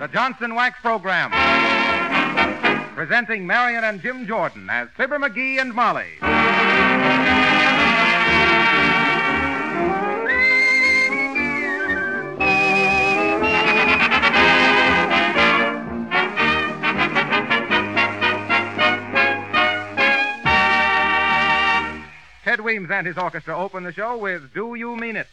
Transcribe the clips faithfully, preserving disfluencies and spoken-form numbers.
Johnson Wax Program. Presenting Marion and Jim Jordan as Fibber McGee and Molly. Ted Weems and his orchestra open the show with Do You Mean It?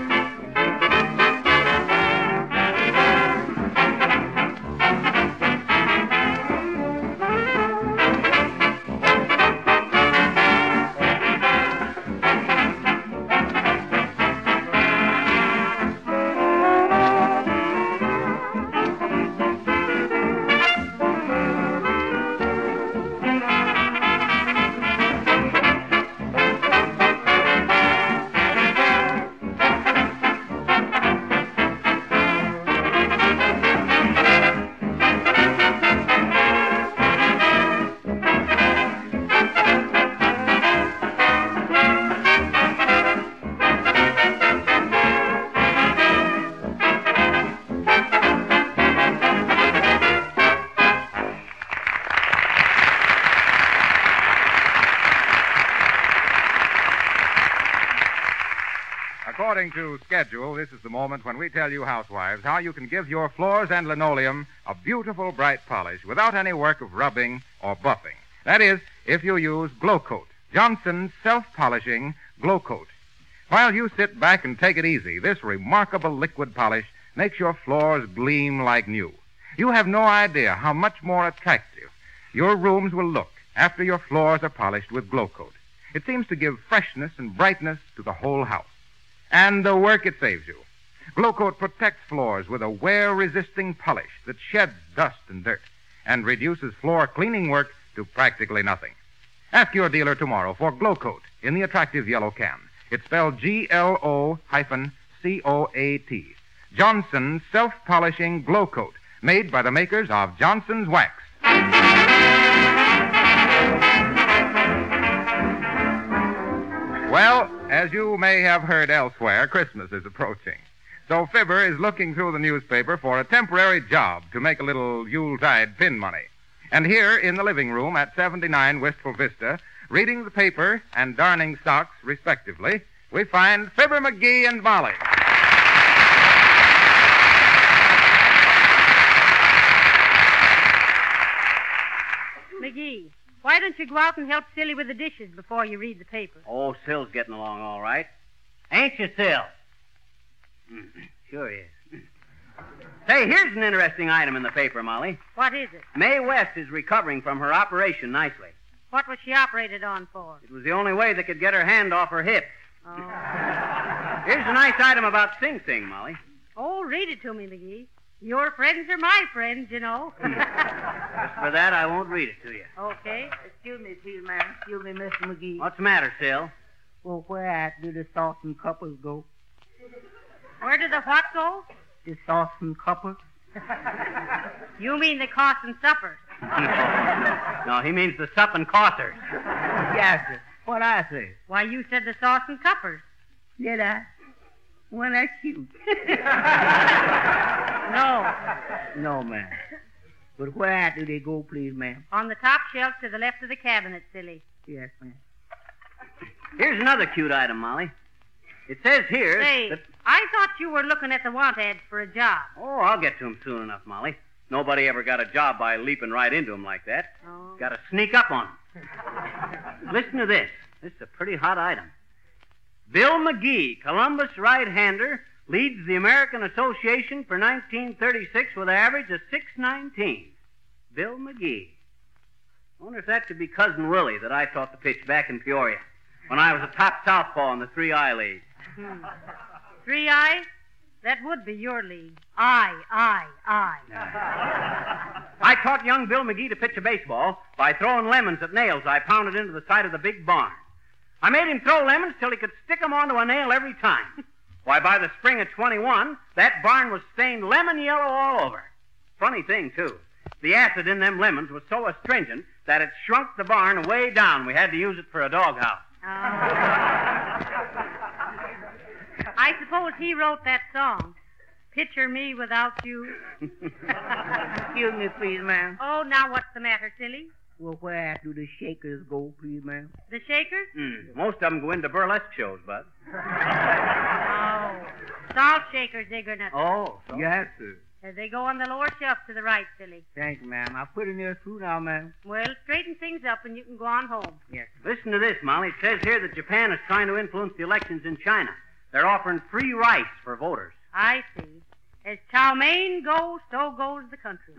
According to schedule, this is the moment when we tell you housewives how you can give your floors and linoleum a beautiful, bright polish without any work of rubbing or buffing. That is, if you use Glow Coat, Johnson's self-polishing Glow Coat. While you sit back and take it easy, this remarkable liquid polish makes your floors gleam like new. You have no idea how much more attractive your rooms will look after your floors are polished with Glow Coat. It seems to give freshness and brightness to the whole house. And the work it saves you. Glow Coat protects floors with a wear-resisting polish that sheds dust and dirt and reduces floor cleaning work to practically nothing. Ask your dealer tomorrow for Glow Coat in the attractive yellow can. It's spelled G L O hyphen C O A T. Johnson's self-polishing Glow Coat, made by the makers of Johnson's Wax. Well, as you may have heard elsewhere, Christmas is approaching. So Fibber is looking through the newspaper for a temporary job to make a little Yuletide pin money. And here in the living room at seventy-nine Wistful Vista, reading the paper and darning socks, respectively, we find Fibber McGee and Molly. McGee, why don't you go out and help Silly with the dishes before you read the paper? Oh, Sil's getting along all right. Ain't you, Sil? Sure is. Say, here's an interesting item in the paper, Molly. What is it? Mae West is recovering from her operation nicely. What was she operated on for? It was the only way they could get her hand off her hip. Oh. Here's a nice item about Sing Sing, Molly. Oh, read it to me, McGee. Your friends are my friends, you know. Just for that, I won't read it to you. Okay. Excuse me, please, ma'am. Excuse me, Mister McGee. What's the matter, Sil? Well, where at do the sauce and cuppers go? Where do the what go? The sauce and cuppers. You mean the cost and suppers. No, he means the sup and cossers. Yes, sir. What I say? Why, you said the sauce and cuppers. Did I? Well, that's cute. No. No, ma'am. But where at do they go, please, ma'am? On the top shelf to the left of the cabinet, Silly. Yes, ma'am. Here's another cute item, Molly. It says here Say, that... I thought you were looking at the want ads for a job. Oh, I'll get to 'em soon enough, Molly. Nobody ever got a job by leaping right into 'em like that. Oh. Got to sneak up on 'em. Listen to this. This is a pretty hot item. Bill McGee, Columbus right-hander, leads the American Association for nineteen thirty-six with an average of six nineteen. Bill McGee. I wonder if that could be Cousin Willie that I taught to pitch back in Peoria when I was a top southpaw in the three-eye league. Hmm. Three eye? That would be your league. I, I, I. I taught young Bill McGee to pitch a baseball by throwing lemons at nails I pounded into the side of the big barn. I made him throw lemons till he could stick them onto a nail every time. Why, by the spring of twenty-one, that barn was stained lemon yellow all over. Funny thing, too. The acid in them lemons was so astringent that it shrunk the barn way down. We had to use it for a doghouse. Oh. I suppose he wrote that song. Picture me without you. Excuse me, please, ma'am. Oh, now what's the matter, silly? Well, where do the Shakers go, please, ma'am? The Shakers? Hmm. Most of them go into burlesque shows, Bud. Oh. Salt shakers, Ignorant. Oh. Yes, sir. Uh, they go on the lower shelf to the right, silly. Thank you, ma'am. I'll put in there through now, ma'am. Well, straighten things up and you can go on home. Yes. Listen to this, Molly. It says here that Japan is trying to influence the elections in China. They're offering free rice for voters. I see. As chow mein goes, so goes the country.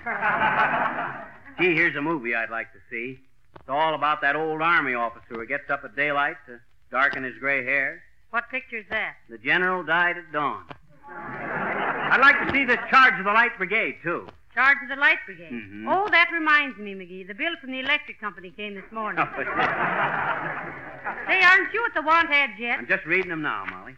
Gee, here's a movie I'd like to see. It's all about that old army officer who gets up at daylight to darken his gray hair. What picture's that? The general died at dawn. I'd like to see this charge of the Light Brigade, too. Charge of the Light Brigade. Mm-hmm. Oh, that reminds me, McGee. The bill from the electric company came this morning. Say, aren't you at the want ads yet? I'm just reading them now, Molly.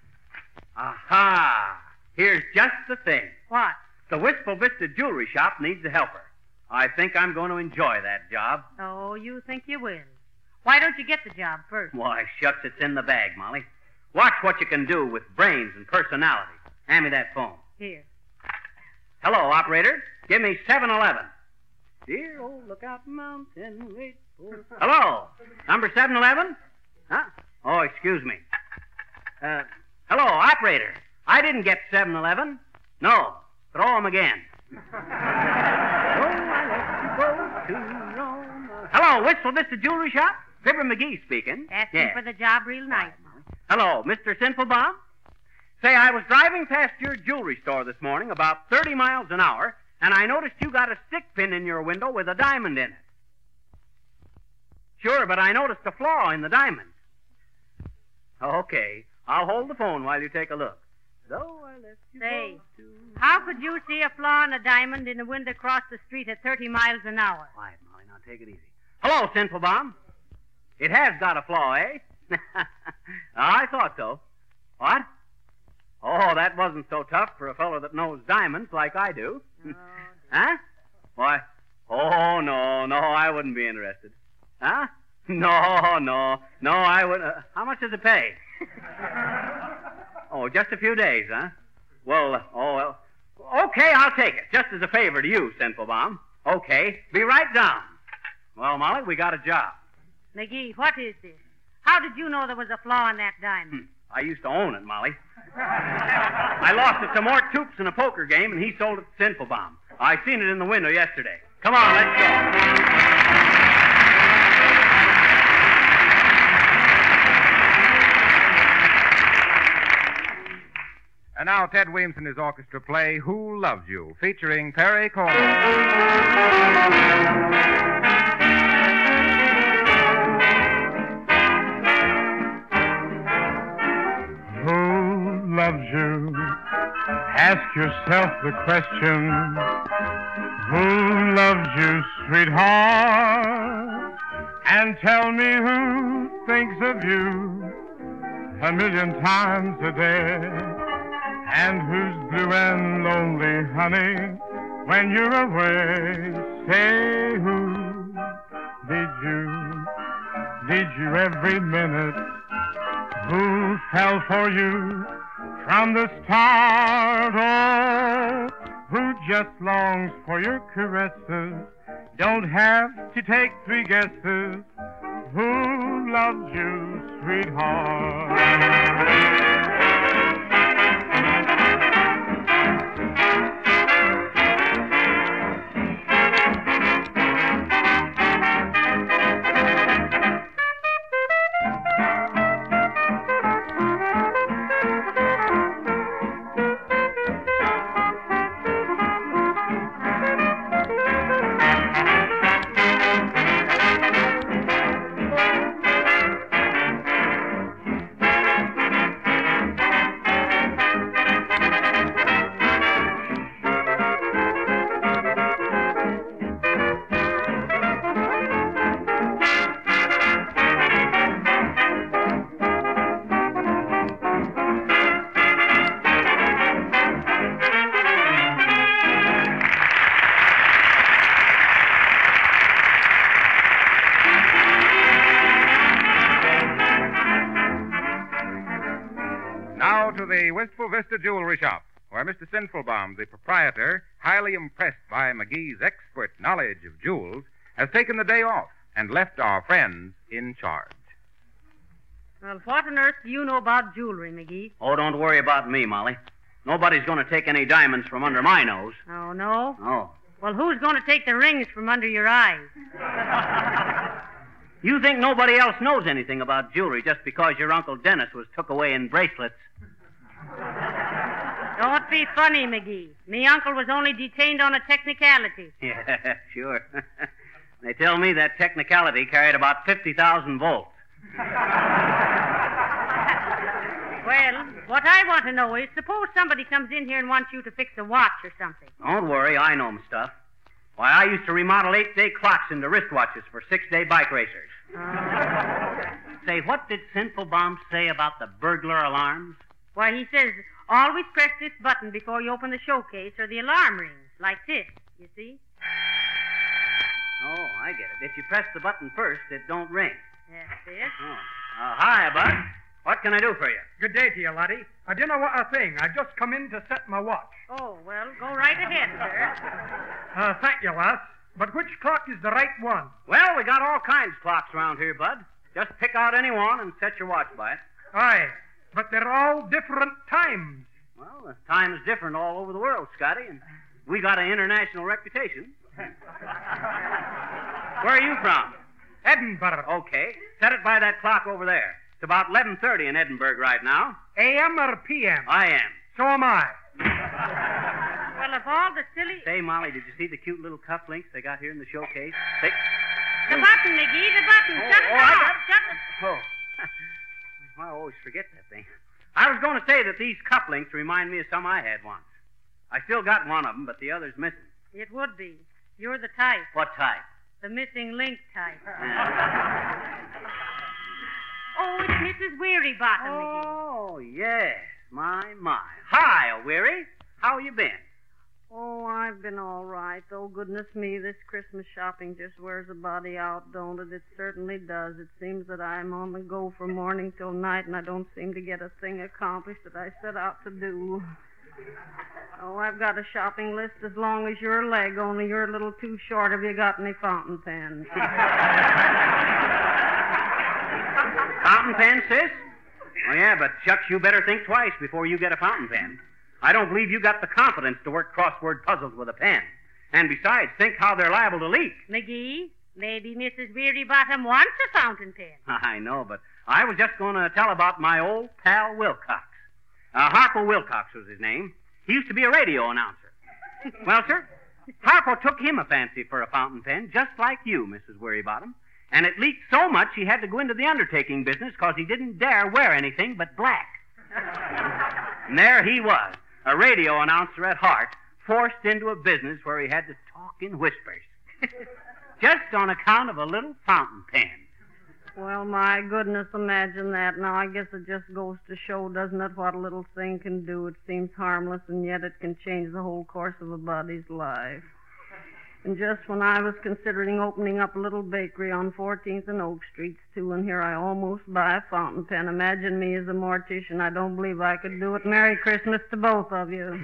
Aha! Here's just the thing. What? The Wistful Vista Jewelry Shop needs a helper. I think I'm going to enjoy that job. Oh, you think you will. Why don't you get the job first? Why, shucks, it's in the bag, Molly. Watch what you can do with brains and personality. Hand me that phone. Here. Hello, operator. Give me seven eleven. Dear old Lookout Mountain, wait for... Hello, number seven eleven? Huh? Oh, excuse me. Uh, hello, operator. I didn't get seven eleven. No, throw 'em again. Hello, Wistful Vista Jewelry Shop? Fibber McGee speaking. Asking Yeah. for the job real nice. Hello, Mister Sinful Bomb? Say, I was driving past your jewelry store this morning about thirty miles an hour, and I noticed you got a stick pin in your window with a diamond in it. Sure, but I noticed a flaw in the diamond. Okay, I'll hold the phone while you take a look. Though I left you Say, go to... how could you see a flaw in a diamond in a window across the street at thirty miles an hour? Quiet, Molly, now take it easy. Hello, Sinful Bomb. It has got a flaw, eh? I thought so. What? Oh, that wasn't so tough for a fellow that knows diamonds like I do. Oh, Huh? Why? Oh, no, no, I wouldn't be interested. Huh? No, no, no, I would. Uh, how much does it pay? Oh, just a few days, huh? Well, uh, oh, well. Okay, I'll take it, just as a favor to you, Sinful Bomb. Okay, be right down. Well, Molly, we got a job. McGee, what is this? How did you know there was a flaw in that diamond? Hmm. I used to own it, Molly. I lost it to Mort Toops in a poker game, and he sold it to Sinful Bomb. I seen it in the window yesterday. Come on, let's go. And now Ted Weems and his orchestra play Who Loves You, featuring Perry Como. Loves you. Ask yourself the question, who loves you, sweetheart? And tell me who thinks of you a million times a day, and who's blue and lonely, honey, when you're away. Say, who did you, did you every minute? Who fell for you from the start? Oh, who just longs for your caresses? Don't have to take three guesses. Who loves you, sweetheart? Now to the Wistful Vista Jewelry Shop. where Mister Sinfulbaum, the proprietor, highly impressed by McGee's expert knowledge of jewels, has taken the day off and left our friends in charge. Well, what on earth do you know about jewelry, McGee? Oh, don't worry about me, Molly. Nobody's going to take any diamonds from under my nose. Oh, no? Oh. Well, who's going to take the rings from under your eyes? You think nobody else knows anything about jewelry just because your Uncle Dennis was took away in bracelets? Don't be funny, McGee. Me uncle was only detained on a technicality. Yeah, sure. They tell me that technicality carried about fifty thousand volts. Well, what I want to know is, suppose somebody comes in here and wants you to fix a watch or something. Don't worry, I know my stuff. Why, I used to remodel eight-day clocks into wristwatches for six-day bike racers. Uh, Say, what did Sinfulbaum say about the burglar alarms? why, he says, always press this button before you open the showcase or the alarm rings, like this, you see? Oh, I get it. If you press the button first, it don't ring. That's it. Oh. Uh, hi, Bud. What can I do for you? Good day to you, laddie. I don't know what a thing. I just come in to set my watch. Oh, well, go right ahead, sir. Uh, thank you, lass. But which clock is the right one? Well, we got all kinds of clocks around here, Bud. Just pick out any one and set your watch by it. Aye, but they're all different times. Well, the time is different all over the world, Scotty, and we got an international reputation. Where are you from? Edinburgh. Okay. Set it by that clock over there. It's about eleven thirty in Edinburgh right now. A M or P M? I am. So am I. Well, of all the silly... Say, Molly, did you see the cute little cufflinks they got here in the showcase? They... The button, McGee, the button. Oh, Shut oh, it I off. got Shut it. Oh. Well, I always forget that thing. I was going to say that these cufflinks remind me of some I had once. I still got one of them, but the other's missing. It would be. You're the type. What type? The missing link type. Oh, it's Missus Wearybottom, McGee. Oh, yes. My, my. Hi, O'Weary. How you been? Oh, I've been all right, though. Goodness me, this Christmas shopping just wears a body out, don't it? It certainly does. It seems that I'm on the go from morning till night, and I don't seem to get a thing accomplished that I set out to do. Oh, I've got a shopping list as long as your leg, only you're a little too short. Have you got any fountain pens? Fountain pen, sis? Oh, yeah, but shucks, you better think twice before you get a fountain pen. I don't believe you got the confidence to work crossword puzzles with a pen. And besides, think how they're liable to leak. McGee, maybe Missus Wearybottom wants a fountain pen. I know, but I was just going to tell about my old pal Wilcox. Uh, Harpo Wilcox was his name. He used to be a radio announcer. Well, sir, Harpo took him a fancy for a fountain pen, just like you, Missus Wearybottom. And it leaked so much he had to go into the undertaking business because he didn't dare wear anything but black. And there he was, a radio announcer at heart, forced into a business where he had to talk in whispers. Just on account of a little fountain pen. Well, my goodness, imagine that. Now, I guess it just goes to show, doesn't it, what a little thing can do. It seems harmless, and yet it can change the whole course of a body's life. And just when I was considering opening up a little bakery on fourteenth and Oak Streets, too, and here I almost buy a fountain pen. Imagine me as a mortician. I don't believe I could do it. Merry Christmas to both of you.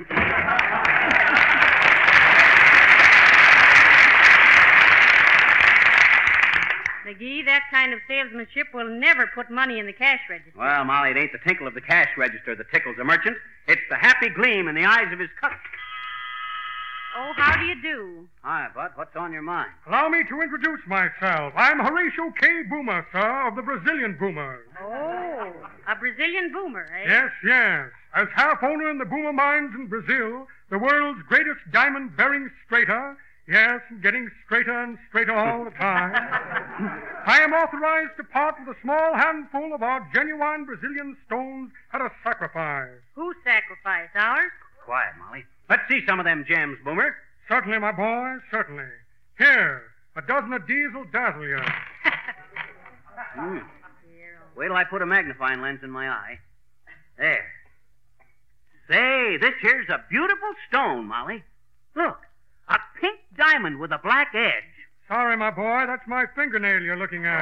McGee, that kind of salesmanship will never put money in the cash register. Well, Molly, it ain't the tinkle of the cash register that tickles a merchant. It's the happy gleam in the eyes of his customer. Oh, how do you do? Hi, Bud. What's on your mind? Allow me to introduce myself. I'm Horatio K. Boomer, sir, of the Brazilian Boomers. Oh, a Brazilian boomer, eh? Yes, yes. As half owner in the Boomer mines in Brazil, the world's greatest diamond-bearing straighter, yes, getting straighter and straighter all the time, I am authorized to part with a small handful of our genuine Brazilian stones at a sacrifice. Whose sacrifice? Ours? Quiet, Molly. Let's see some of them gems, Boomer. Certainly, my boy, certainly. Here, a dozen of these will dazzle you. Mm. Wait till I put a magnifying lens in my eye. There. Say, this here's a beautiful stone, Molly. Look, a pink diamond with a black edge. Sorry, my boy, that's my fingernail you're looking at.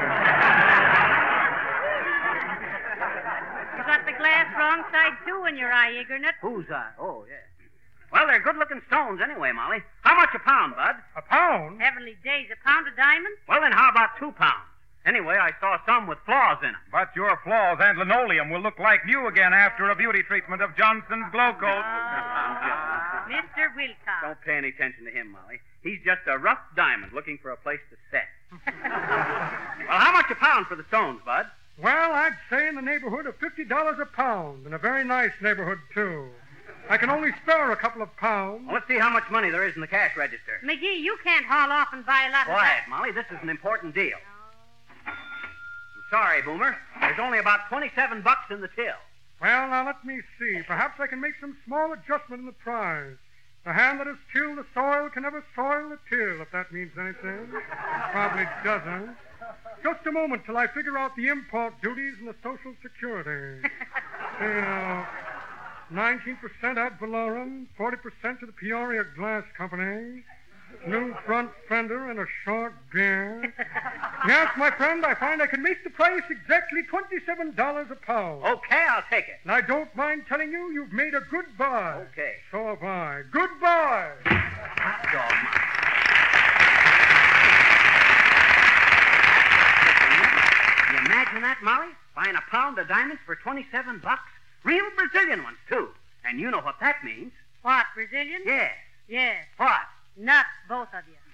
You got the glass wrong side, too, in your eye, Eagernut. Whose eye? Oh, yeah. Well, they're good-looking stones anyway, Molly. How much a pound, Bud? A pound? Heavenly days, a pound of diamonds? Well, then how about two pounds? Anyway, I saw some with flaws in them. But your flaws and linoleum will look like new again after a beauty treatment of Johnson's Glow Coat. Mister Wilcox. Don't pay any attention to him, Molly. He's just a rough diamond looking for a place to set. Well, how much a pound for the stones, Bud? Well, I'd say in the neighborhood of fifty dollars a pound, in a very nice neighborhood, too. I can only spare a couple of pounds. Well, let's see how much money there is in the cash register. McGee, you can't haul off and buy a lot of Quiet, that. Molly. This is an important deal. I'm sorry, Boomer. There's only about twenty-seven bucks in the till. Well, now let me see. Perhaps I can make some small adjustment in the price. The hand that has tilled the soil can never soil the till, if that means anything. Probably doesn't. Just a moment till I figure out the import duties and the Social Security. You know, nineteen percent ad valorem, forty percent to the Peoria Glass Company, new front fender, and a short beard. Yes, my friend, I find I can make the price exactly twenty-seven dollars a pound. Okay, I'll take it. And I don't mind telling you, you've made a good buy. Okay. So have I. Goodbye. Hot dog, Molly. Can you imagine that, Molly? Buying a pound of diamonds for twenty-seven bucks? Real Brazilian ones, too. And you know what that means. What, Brazilian? Yes. Yes. What? Nuts, both of you.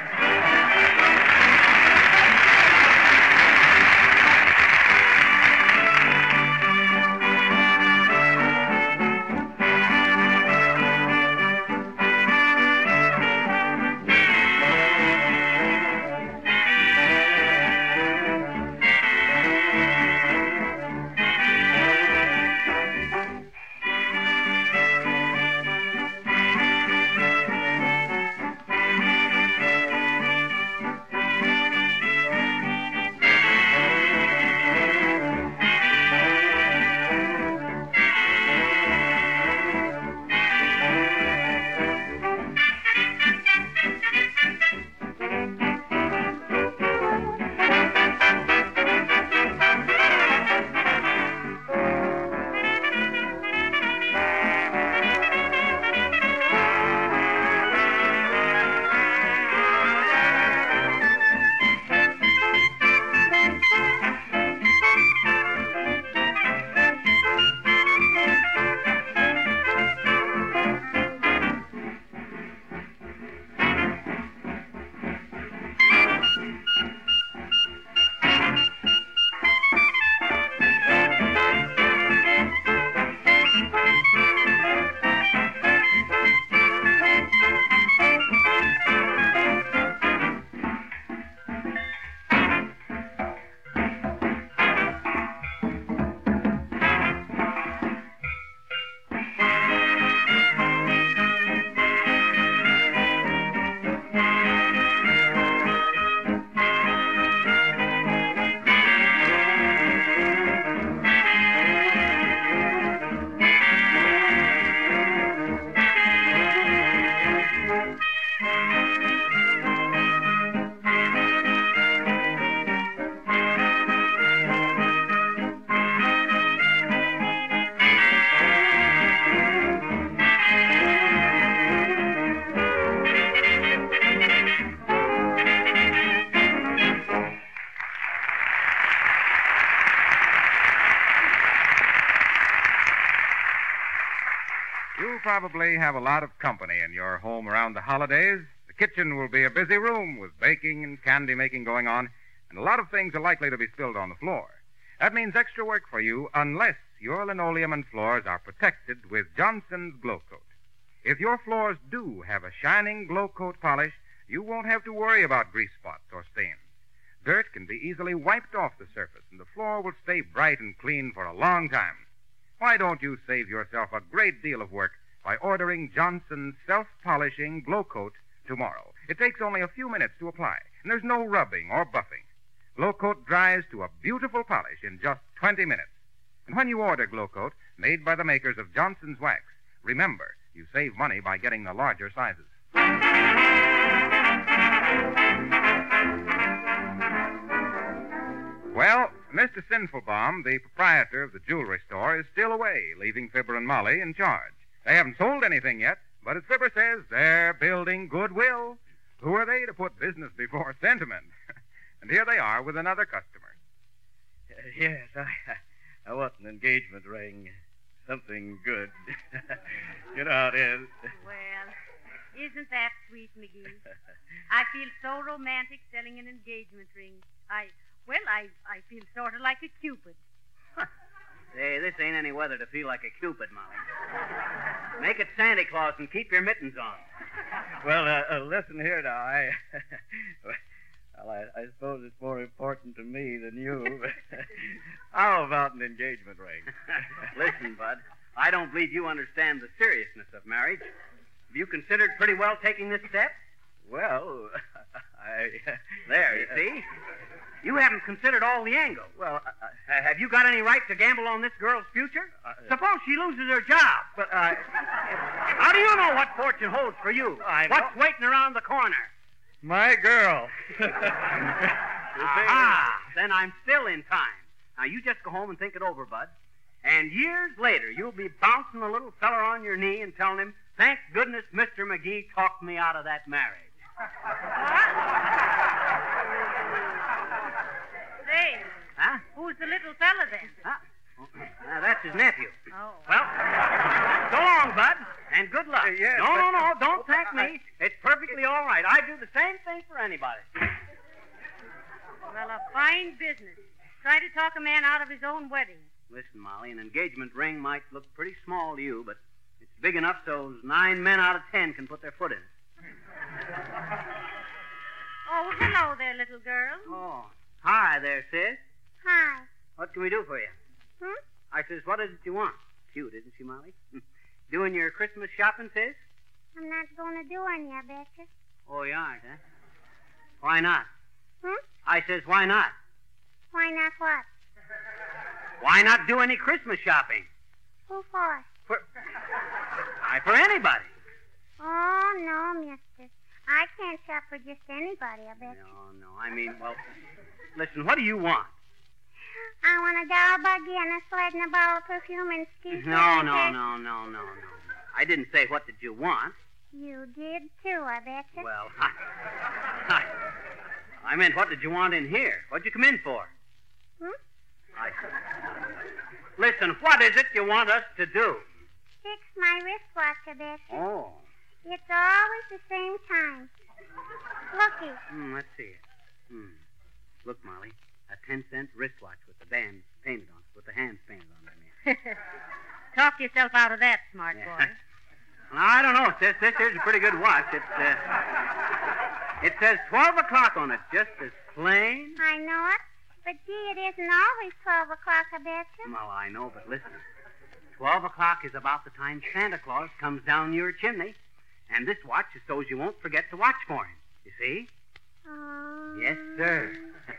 You probably have a lot of company in your home around the holidays. The kitchen will be a busy room with baking and candy making going on, and a lot of things are likely to be spilled on the floor. That means extra work for you unless your linoleum and floors are protected with Johnson's Glow Coat. If your floors do have a shining Glow Coat polish, you won't have to worry about grease spots or stains. Dirt can be easily wiped off the surface, and the floor will stay bright and clean for a long time. Why don't you save yourself a great deal of work by ordering Johnson's self-polishing Glow Coat tomorrow? It takes only a few minutes to apply, and there's no rubbing or buffing. Glow Coat dries to a beautiful polish in just twenty minutes. And when you order Glow Coat, made by the makers of Johnson's Wax, remember, you save money by getting the larger sizes. Well, Mister Sinfulbaum, the proprietor of the jewelry store, is still away, leaving Fibber and Molly in charge. They haven't sold anything yet, But as Fibber says, they're building goodwill. Who are they to put business before sentiment? And here they are with another customer. Uh, yes, I, I want an engagement ring. Something good. You know how it is. Well, isn't that sweet, McGee? I feel so romantic selling an engagement ring. I, well, I, I feel sort of like a Cupid. Say, this ain't any weather to feel like a Cupid, Molly. Make it Santa Claus and keep your mittens on. Well, uh, uh, listen here now. I, well, I, I suppose it's more important to me than you. How about an engagement ring? Listen, Bud, I don't believe you understand the seriousness of marriage. Have you considered pretty well taking this step? Well, I... There, you see? You haven't considered all the angles. Well, I, Uh, have you got any right to gamble on this girl's future? Uh, Suppose she loses her job. but I... How do you know what fortune holds for you? I What's know- waiting around the corner? My girl. Aha! Then I'm still in time. Now, you just go home and think it over, Bud. And years later, you'll be bouncing the little feller on your knee and telling him, thank goodness Mister McGee talked me out of that marriage. Say, Huh? who's the little fella then? Huh? Now, that's his nephew. Oh. Well, so long, Bud, and good luck. Uh, yes, no, but- no, no, don't thank me. It's perfectly all right. I do the same thing for anybody. Well, a fine business. Try to talk a man out of his own wedding. Listen, Molly, an engagement ring might look pretty small to you, but it's big enough so nine men out of ten can put their foot in it. Oh, hello there, little girl. Oh, hi there, sis. Hi. What can we do for you? Hmm? I says, what is it you want? Cute, isn't she, Molly? Doing your Christmas shopping, sis? I'm not going to do any, I betcha. Oh, you aren't, huh? Why not? Hmm? I says, why not? Why not what? Why not do any Christmas shopping? Who for? For, Why, for anybody. Oh, no, mister. I can't shop for just anybody, I betcha. No, no, I mean, well, listen, what do you want? I want a doll buggy and a sled and a bottle of perfume and skis. No, no, no, no, no, no. I didn't say what did you want. You did too, I betcha. Well, I, I, I meant what did you want in here? What'd you come in for? Hmm? I, listen, what is it you want us to do? Fix my wristwatch, I betcha. Oh, It's always the same time. Looky. hmm, let's see it. Hmm. Look, Molly, a ten-cent wristwatch with the bands painted on it, with the hands painted on it. Talk yourself out of that, smart Yeah. boy. Now, I don't know, sis. This here's a pretty good watch. It's, uh, it says twelve o'clock on it, just as plain. I know it. But, gee, it isn't always twelve o'clock, I betcha. Well, I know, but listen. Twelve o'clock is about the time Santa Claus comes down your chimney. And this watch is so you won't forget to watch for him. You see? Oh. Yes, sir.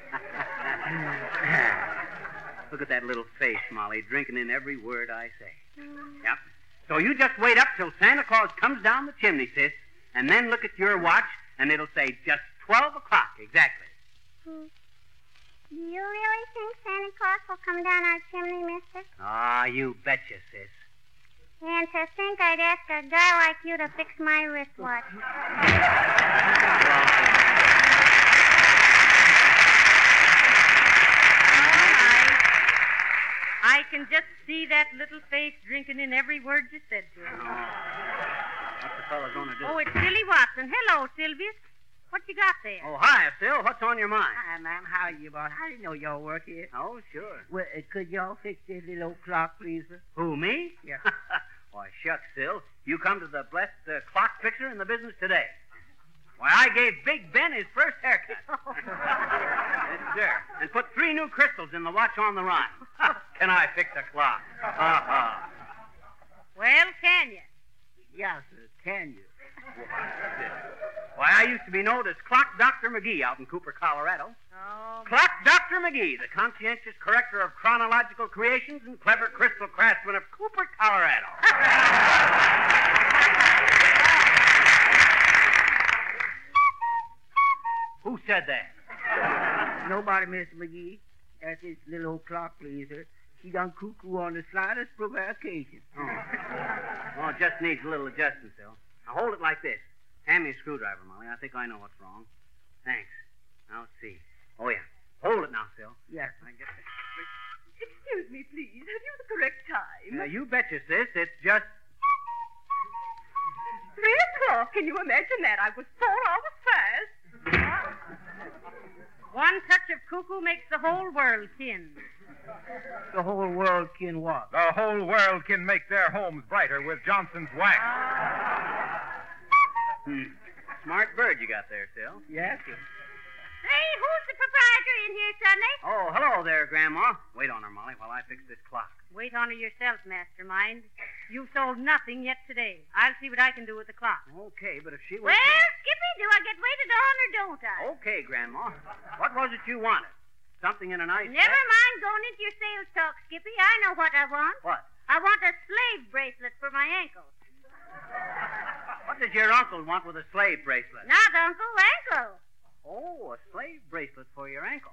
Look at that little face, Molly, drinking in every word I say. Mm. Yep. So you just wait up till Santa Claus comes down the chimney, sis, and then look at your watch, and it'll say just twelve o'clock exactly. Hmm. Do you really think Santa Claus will come down our chimney, mister? Ah, you betcha, sis. And to think I'd ask a guy like you to fix my wristwatch. I can just see that little face drinking in every word you said to him. What's the fellow going to do? Oh, it's Silly Watson. Hello, Sylvius. What you got there? Oh, hi, Sil. What's on your mind? Hi, ma'am. How are you, boss? I didn't know y'all work here. Oh, sure. Well, uh, could y'all fix this little old clock, please, sir? Who, me? Yeah. Why, shucks, Sil. You come to the blessed uh, clock fixer in the business today. Why, I gave Big Ben his first haircut. Yes, sir. And put three new crystals in the watch on the run. Can I fix a clock? Uh-huh. Well, can you? Yes, sir. Can you? Why, I used to be known as Clock Doctor McGee out in Cooper, Colorado. Oh, Clock Doctor McGee, the conscientious corrector of chronological creations and clever crystal craftsman of Cooper, Colorado. Who said that? Nobody, Mister McGee. That's this little old clock, please, sir. She done cuckoo on the slightest provocation. Oh. Well, it just needs a little adjustment, Phil. Now hold it like this. Hand me a screwdriver, Molly. I think I know what's wrong. Thanks. Now let's see. Oh, yeah. Hold it now, Phil. Yes. I get this. Excuse me, please. Have you the correct time? Uh, you betcha, sis. It's just... Three o'clock. Can you imagine that? I was four hours fast. One touch of cuckoo makes the whole world kin. The whole world can what? The whole world can make their homes brighter with Johnson's wax. Hmm. Smart bird you got there, Phil. Yes, sir. Hey, who's the proprietor in here, Sonny? Oh, hello there, Grandma. Wait on her, Molly, while I fix this clock. Wait on her yourself, Mastermind. You've sold nothing yet today. I'll see what I can do with the clock. Okay, but if she Well, was... Skippy, do I get waited on or don't I? Okay, Grandma. What was it you wanted? Something in a nice... Never set? mind going into your sales talk, Skippy. I know what I want. What? I want a slave bracelet for my ankle. What does your uncle want with a slave bracelet? Not uncle, ankle. Oh, a slave bracelet for your ankle.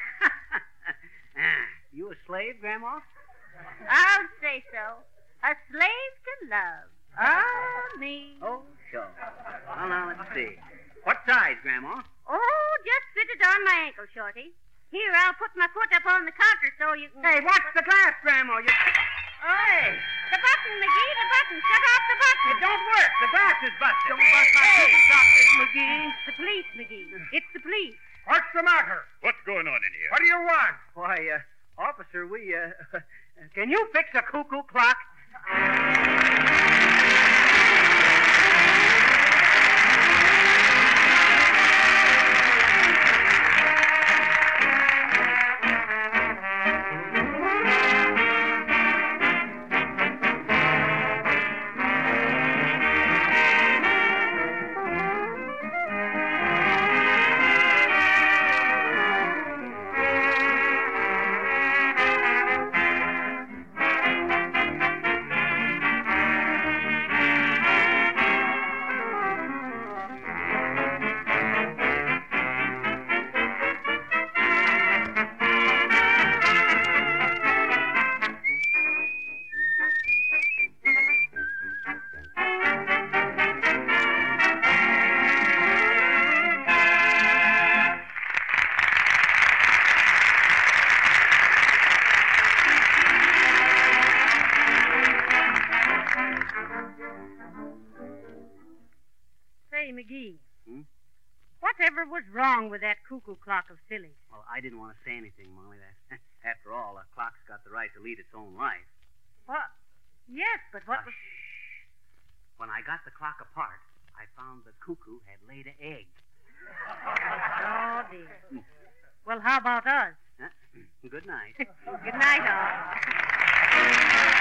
You a slave, Grandma? I'll say so. A slave to love. Oh, me. Oh, sure. Well, now, let's see. What size, Grandma? Oh, just fit it on my ankle, Shorty. Here, I'll put my foot up on the counter so you can... Hey, watch the glass, Grandma. You... Hey! The button, McGee, the button. Shut off the button. It don't work. The glass is busted. Don't bust my Hey! cookie clock, Miss McGee. The police, McGee. It's the police. What's the matter? What's going on in here? What do you want? Why, uh, officer, we, uh... can you fix a cuckoo clock? Say, McGee. Hmm? Whatever was wrong with that cuckoo clock of Silly's? Well, I didn't want to say anything, Molly. That, after all, a clock's got the right to lead its own life. What? Yes, but what Ah, was... shh. When I got the clock apart, I found the cuckoo had laid an egg. Oh, dear. Well, how about us? Huh? Good night. Good night, all.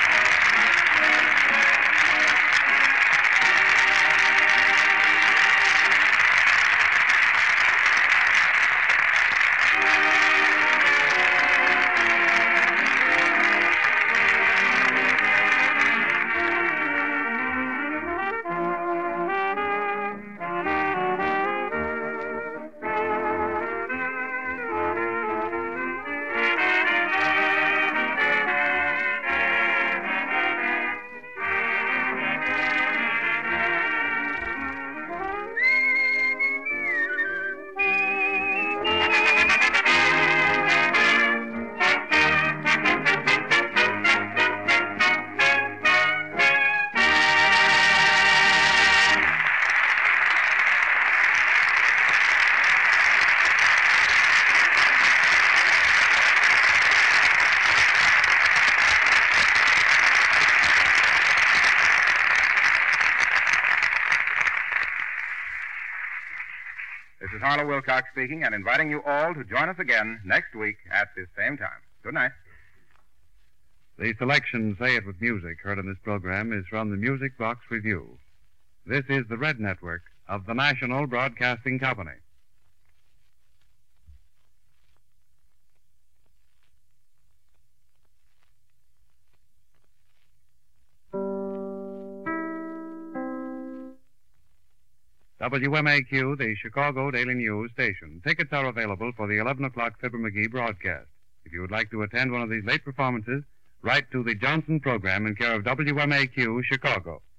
This is Harlow Wilcox speaking and inviting you all to join us again next week at this same time. Good night. The selection, Say It With Music, heard in this program is from the Music Box Review. This is the Red Network of the National Broadcasting Company. W M A Q, the Chicago Daily News station. Tickets are available for the eleven o'clock Fibber McGee broadcast. If you would like to attend one of these late performances, write to the Johnson program in care of W M A Q, Chicago.